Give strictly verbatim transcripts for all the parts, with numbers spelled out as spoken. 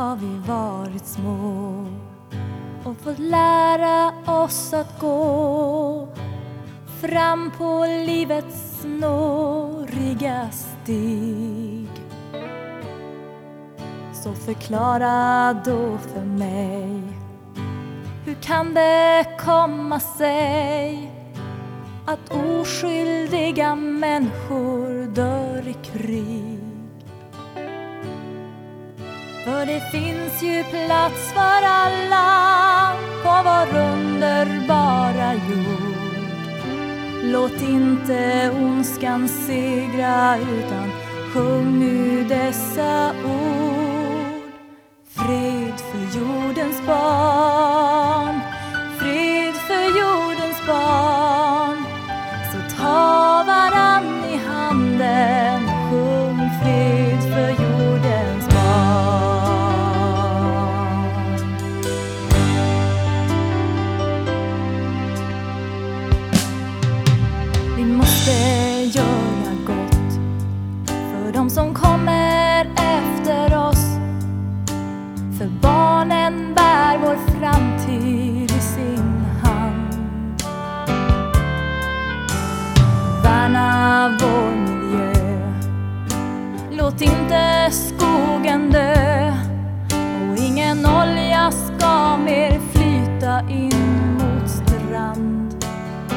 har vi varit små och fått lära oss att gå fram på livets snåriga stig. Så förklara då för mig, hur kan det komma sig att oskyldiga människor dör i krig? För det finns ju plats för alla på vår underbara jord. Låt inte ondskan segra, utan sjung nu dessa ord. Fred för jordens barn, fred för jordens barn. Så ta varann i handen, sjung fred för jordens barn. Vi måste göra gott för de som kommer efter oss. För barnen bär vår framtid i sin hand. Värna vår miljö, låt inte skogen dö. Och ingen olja ska mer flyta in mot strand.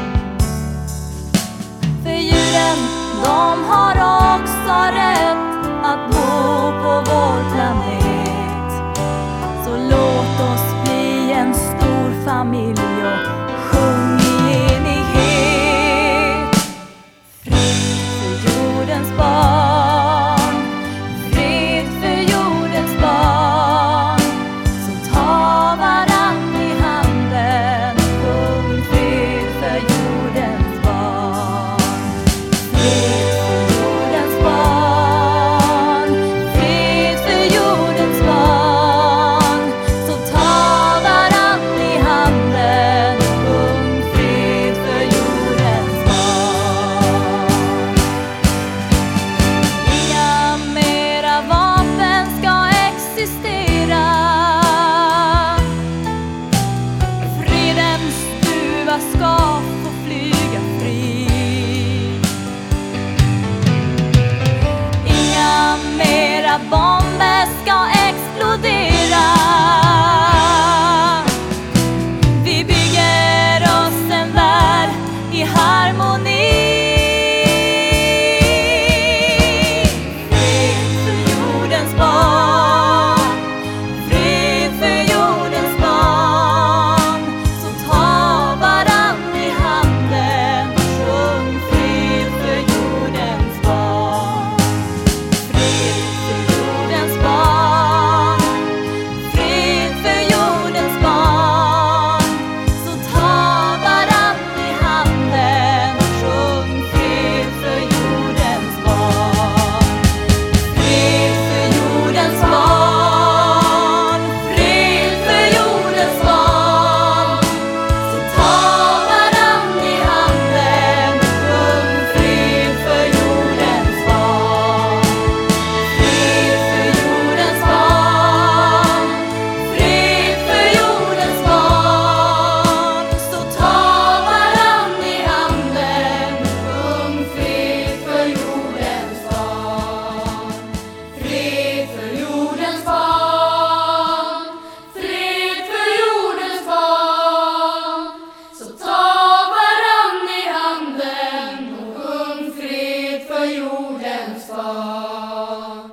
För djuren, de har också rätt att bo på vår planet. Så låt oss bli en stor familj och sjung i enighet. Fred för jordens barn, fred för jordens barn. Så ta varann i handen, sjung fred för jordens barn. Fred för jordens barn, fred för jordens barn. Så ta varann i handen, sjung fred för jordens barn. Inga mera vapen ska existera. Fredens duva ska få flyga fri. Inga mera bomber ska explodera. Vi bygger oss en värld i harmoni. Fred för jordens barn, fred för jordens barn. Så ta varann i handen, sjung fred för jordens barn. Fred för jordens barn, fred för jordens barn. Så ta varann i handen, sjung fred för jordens barn. Fred för jordens barn, fred för jordens barn. Så ta varann i handen, sjung fred för jordens barn. Fred för jordens barn, fred för jordens barn. Så ta varann i handen, sjung fred för jordens barn. Fred för jordens barn, fred för jordens barn. Så ta varann i handen och sjung fred för jordens barn.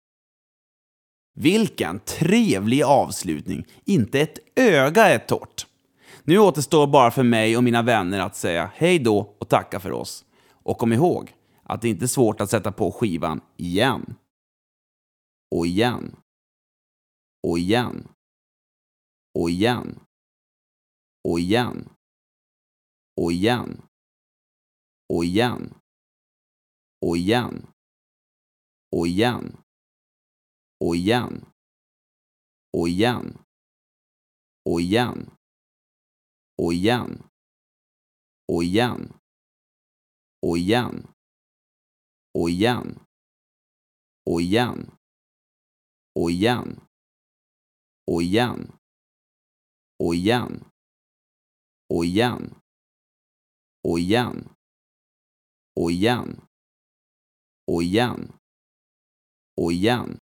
Vilken trevlig avslutning. Inte ett öga är torrt. Nu återstår bara för mig och mina vänner att säga hej då och tacka för oss. Och kom ihåg att det inte är svårt att sätta på skivan igen. Och igen. Och igen. Och igen. Och igen. Och igen. Och igen. Och igen. Och igen. Och igen. Och igen. Och igen. Och igen. Och igen. Och igen. Och igen. Och igen. Och igen. Och igen. Och igen. Och igen. Och igen. Och igen. Och igen. Och igen.